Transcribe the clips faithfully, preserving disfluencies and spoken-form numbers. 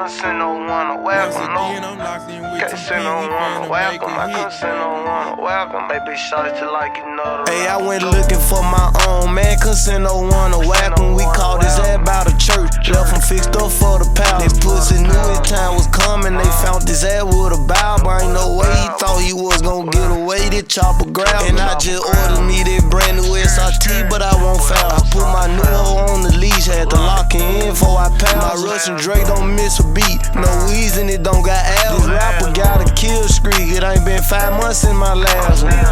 couldn't send no one to welcome, no. Can't send no one to welcome. I couldn't send no one to welcome. Maybe shots to like you know. Hey, I went looking for my own man, couldn't send no one to welcome. We called his ass about a church, left him fixed up for the palace. They pussy knew his time was coming. They found his ass with a bow, but ain't no way he thought he was gonna get away. That chopper grab, and I just ordered me that brand new S R T, but I won't foul. I put my new hoe on the leash, had to lock it in before I pass. My Russian Drake don't miss a beat, no wheeze and it don't got albums. This rapper got a kill streak, it ain't been five months in my last one.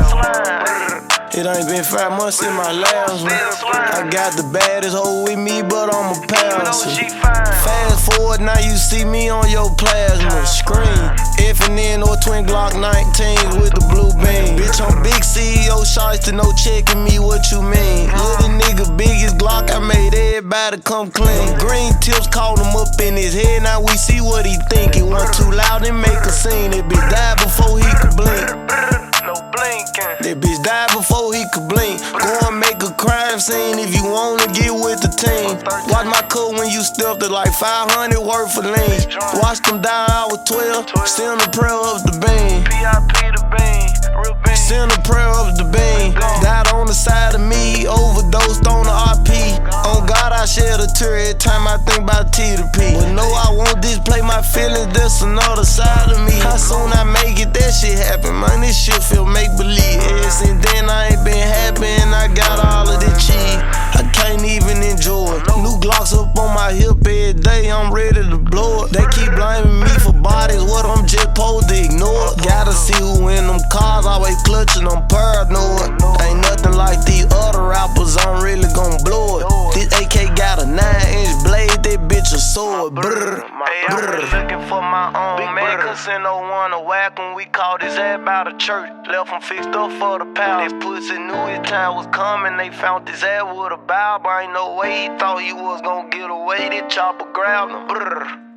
It ain't been five months in my last one. I got the baddest hoe with me, but I'm a passer. Fast forward, now you see me on your plasma screen. F and N or twin Glock nineteens with the blue beam. Bitch, I'm big C E O shots to no checking me, what you mean? Little nigga, biggest Glock, I made everybody come clean. Green tips caught him up in his head, now we see what he think. It wasn't too loud and make a scene. That bitch died before he could blink. No blinking. That bitch died before he could blink. Go and make a crime scene if you wanna get with the team. Watch my code when you stepped to like five hundred worth of lean. Watch them die, I was twelve. Send a prayer up the beam. P I P the bean. Real bean. Send a prayer up the beam. Died on the side of me, overdosed on the R P. On God, I shed a tear every time I think about T to P. But no, I won't display my feelings, that's another side of me. How soon I make it, that shit happen, man. This shit feel make believe. Ever since then, I ain't been happy and I got all of the cheese. I can't even enjoy it. New Glocks up on my hip every day, I'm ready to blow it. They keep blaming me for bodies, what I'm just supposed to ignore. Gotta see who in them cars, always clutching, I'm paranoid. Ain't nothing like these other rappers, I'm really gon' blow it. This A K got a nine inch blade, that bitch a sword. Brr, Hey, I was looking for my own man, couldn't send no one to whack him. We called his ass about a church, left him fixed up for the palace. They pussy knew his time was coming. They found his ass with a bow, but ain't no way he thought he was gonna get away. That chopper grabbed him. Brr.